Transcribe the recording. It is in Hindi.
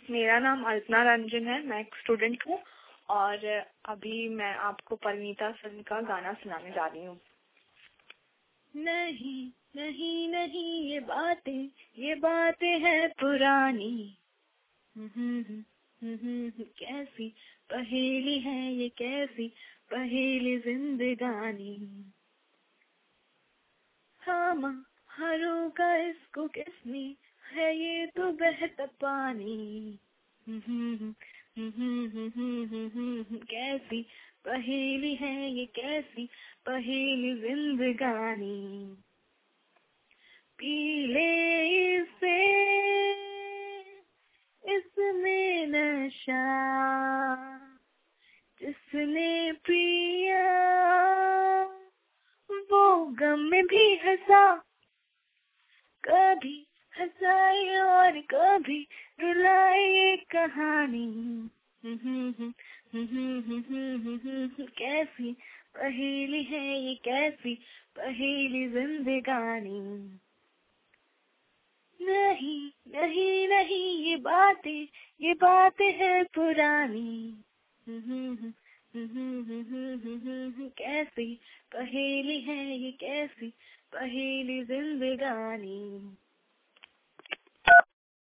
मेरा नाम अल्पना रंजन है, मैं एक स्टूडेंट हूँ और अभी मैं आपको परिणीता फिल्म का गाना सुनाने जा रही हूँ। नहीं नहीं नहीं ये बातें हैं पुरानी, कैसी पहेली है ये, कैसी पहेली जिंदगानी। हाँ माँ हरों का इसको किसने, है ये तो बहता पानी। कैसी पहेली है ये, कैसी पहेली जिंदगानी। पी ले इसे, इसमें नशा, जिसने पिया वो गम में भी हंसा, कभी हंसाई और कभी रुलाई ये कहानी। कैसी पहेली है ये, कैसी पहेली जिंदगानी। नहीं नहीं नहीं ये बातें हैं पुरानी। कैसी पहेली है ये, कैसी पहेली जिंदगानी।